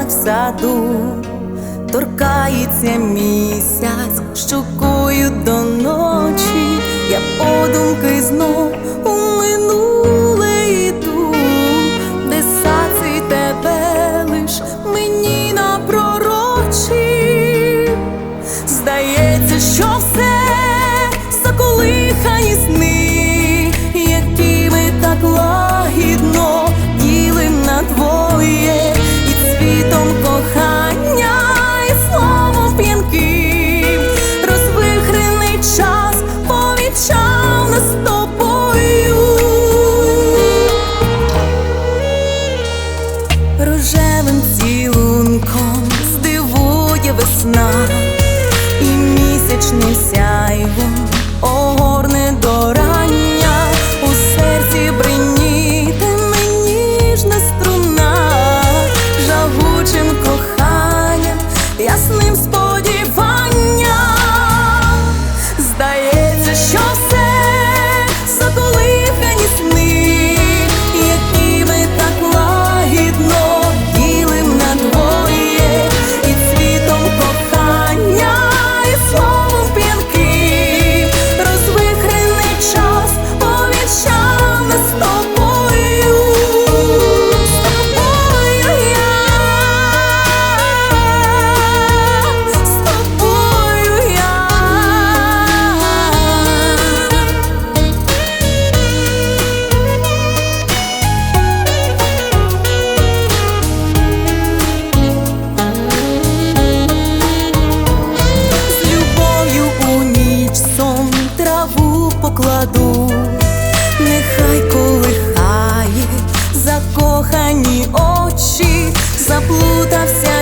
в саду, торкається місяць щокою до ночі. Я подумки знов у минуле йду, де сад цей тебе лиш мені напророчив. Здається, що все заколихані сни, які ми так лагідно ділим на двоє, і цвітом кохання, і словом п'янким розвихрений час повічав нас з тобою. Рожевим цілунком здивує весна, і місячним сяйвом огорне до рання. У серці бринітиме ніжна струна, жагучим коханням, ясним сподіванням. Здається, що все заколихані сни, які ми так лагідно ділим на двоє, і цвітом кохання, і словом п'янким розвихрений час повічав нас з тобою. З тобою я, з тобою я. З любов'ю у ніч сон траву покладу, нехай колихає закохані очі, заплутався